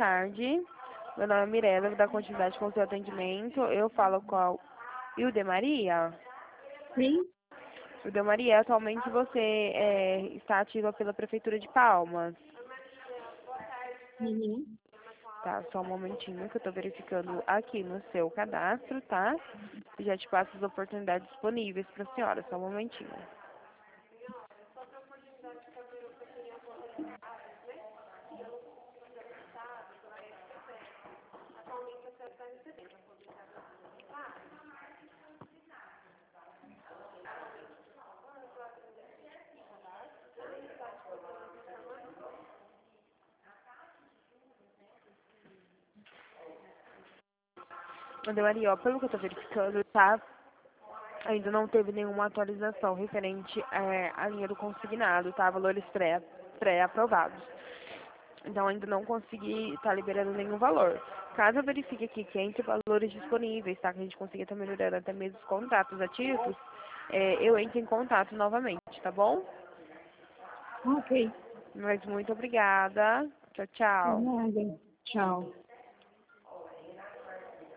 tarde. Meu nome é Mirella, vou dar continuidade com o seu atendimento. Eu falo com a Hilde Maria. Sim? Hilde Maria, atualmente você está ativa pela Prefeitura de Palmas. Uhum. Tá, só um momentinho que eu tô verificando aqui no seu cadastro, tá? Já te passo as oportunidades disponíveis para a senhora, só um momentinho. Hilde Maria, ó, pelo que eu tô verificando, tá? Ainda não teve nenhuma atualização referente à linha do consignado, tá? Valores pré-aprovados. Então, ainda não consegui estar liberando nenhum valor. Caso eu verifique aqui que entre valores disponíveis, tá? Que a gente consiga estar melhorando até mesmo os contratos ativos, eu entro em contato novamente, tá bom? Ok. Mas muito obrigada. Tchau, De tchau. nada. Tchau.